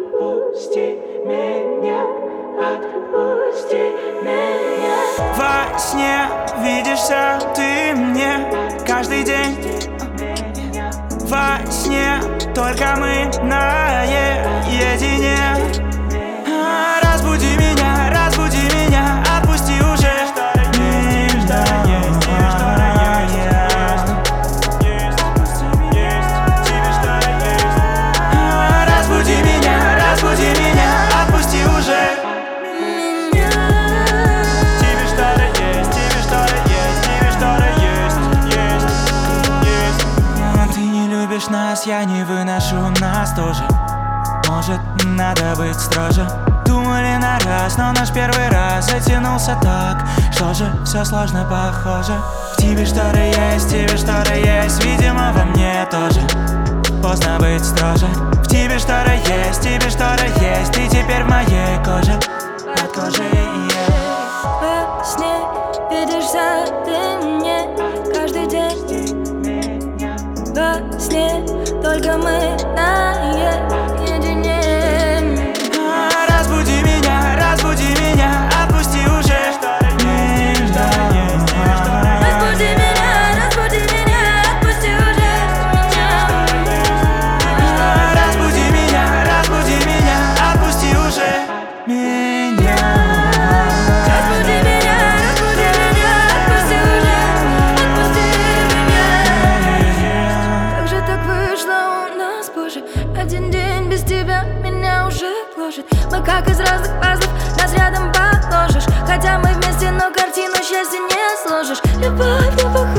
Отпусти меня, отпусти меня. Во сне видишься ты мне каждый день. Во сне только мы наедине. Разбуди меня, отпусти уже. Разбуди меня, отпусти уже. Тебе что-то есть, тебе что-то есть, тебе что-то есть. Ты не любишь нас, я не выношу нас тоже. Может, надо быть строже. Думали на раз, но наш первый раз затянулся так. Что же, все сложно похоже. В тебе что-то есть, видимо, во мне тоже. Поздно быть строже. В тебе что-то есть, ты теперь в моей коже. Под кожей, Во сне видишься ты мне каждый день. Во сне только мы наедине. Разбуди меня, отпусти уже. Разбуди меня, отпусти уже. Разбуди меня, отпусти уже меня. Разбуди меня, отпусти уже. Как же так вышло у нас, Боже? Один день без тебя меня уже гложет. Мы как из разных пазлов, нас рядом положишь. Хотя мы вместе, но картину счастья не сложишь. Любовь не похожа.